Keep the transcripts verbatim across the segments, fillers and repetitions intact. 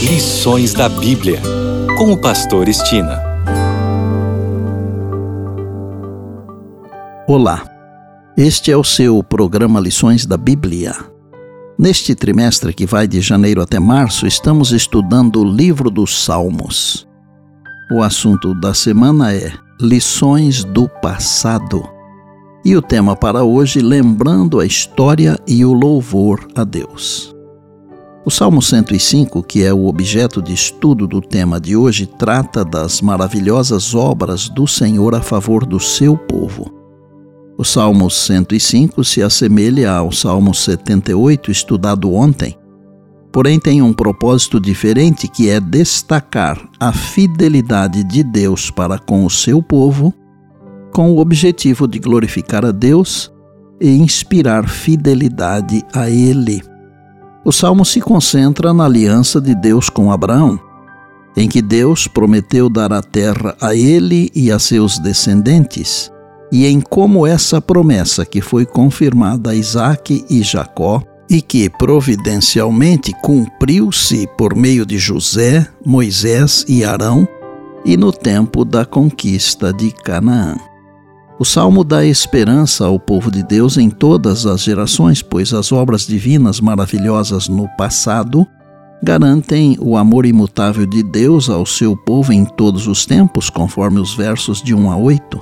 Lições da Bíblia, com o pastor Estina. Olá, este é o seu programa Lições da Bíblia. Neste trimestre que vai de janeiro até março, estamos estudando o livro dos Salmos. O assunto da semana é Lições do Passado. E o tema para hoje, lembrando a história e o louvor a Deus. O Salmo cento e cinco, que é o objeto de estudo do tema de hoje, trata das maravilhosas obras do Senhor a favor do seu povo. O Salmo cento e cinco se assemelha ao Salmo setenta e oito, estudado ontem, porém tem um propósito diferente, que é destacar a fidelidade de Deus para com o seu povo, com o objetivo de glorificar a Deus e inspirar fidelidade a Ele. O Salmo se concentra na aliança de Deus com Abraão, em que Deus prometeu dar a terra a ele e a seus descendentes, e em como essa promessa, que foi confirmada a Isaque e Jacó, e que providencialmente cumpriu-se por meio de José, Moisés e Arão, e no tempo da conquista de Canaã. O Salmo dá esperança ao povo de Deus em todas as gerações, pois as obras divinas maravilhosas no passado garantem o amor imutável de Deus ao seu povo em todos os tempos, conforme os versos de um a oito.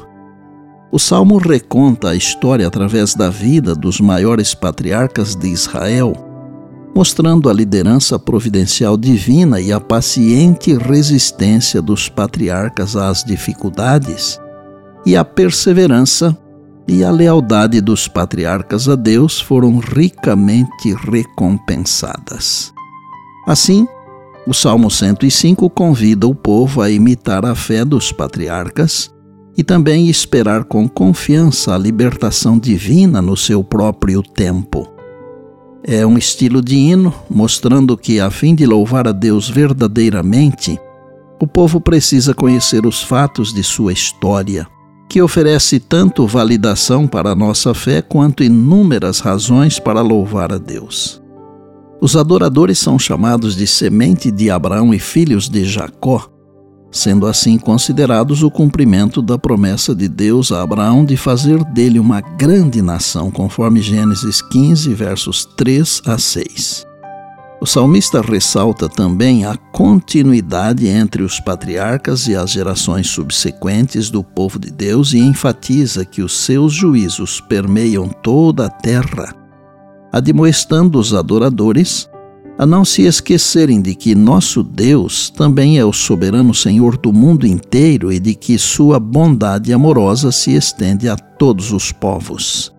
O Salmo reconta a história através da vida dos maiores patriarcas de Israel, mostrando a liderança providencial divina e a paciente resistência dos patriarcas às dificuldades, e a perseverança e a lealdade dos patriarcas a Deus foram ricamente recompensadas. Assim, o Salmo cento e cinco convida o povo a imitar a fé dos patriarcas e também esperar com confiança a libertação divina no seu próprio tempo. É um estilo de hino, mostrando que, a fim de louvar a Deus verdadeiramente, o povo precisa conhecer os fatos de sua história, que oferece tanto validação para a nossa fé quanto inúmeras razões para louvar a Deus. Os adoradores são chamados de semente de Abraão e filhos de Jacó, sendo assim considerados o cumprimento da promessa de Deus a Abraão de fazer dele uma grande nação, conforme Gênesis quinze, versos três a seis. O salmista ressalta também a continuidade entre os patriarcas e as gerações subsequentes do povo de Deus e enfatiza que os seus juízos permeiam toda a terra, admoestando os adoradores a não se esquecerem de que nosso Deus também é o soberano Senhor do mundo inteiro e de que sua bondade amorosa se estende a todos os povos.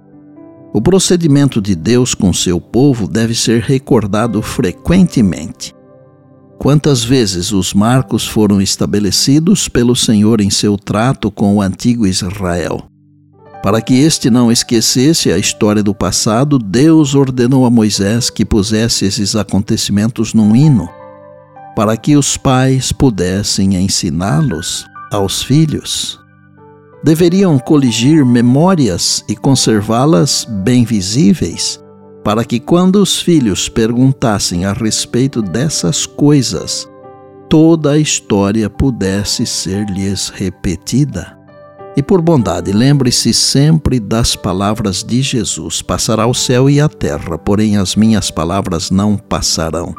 O procedimento de Deus com seu povo deve ser recordado frequentemente. Quantas vezes os marcos foram estabelecidos pelo Senhor em seu trato com o antigo Israel? Para que este não esquecesse a história do passado, Deus ordenou a Moisés que pusesse esses acontecimentos num hino, para que os pais pudessem ensiná-los aos filhos. Deveriam coligir memórias e conservá-las bem visíveis, para que quando os filhos perguntassem a respeito dessas coisas, toda a história pudesse ser-lhes repetida. E por bondade, lembre-se sempre das palavras de Jesus: passará o céu e a terra, porém as minhas palavras não passarão.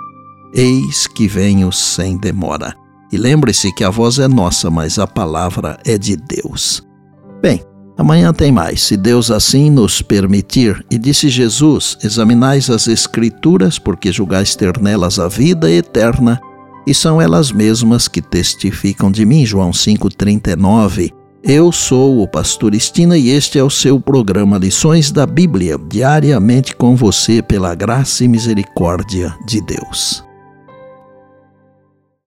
Eis que venho sem demora. E lembre-se que a voz é nossa, mas a palavra é de Deus. Bem, amanhã tem mais, se Deus assim nos permitir. E disse Jesus: examinais as Escrituras, porque julgais ter nelas a vida eterna, e são elas mesmas que testificam de mim. João cinco, trinta e nove. Eu sou o pastor Estina e este é o seu programa Lições da Bíblia, diariamente com você pela graça e misericórdia de Deus.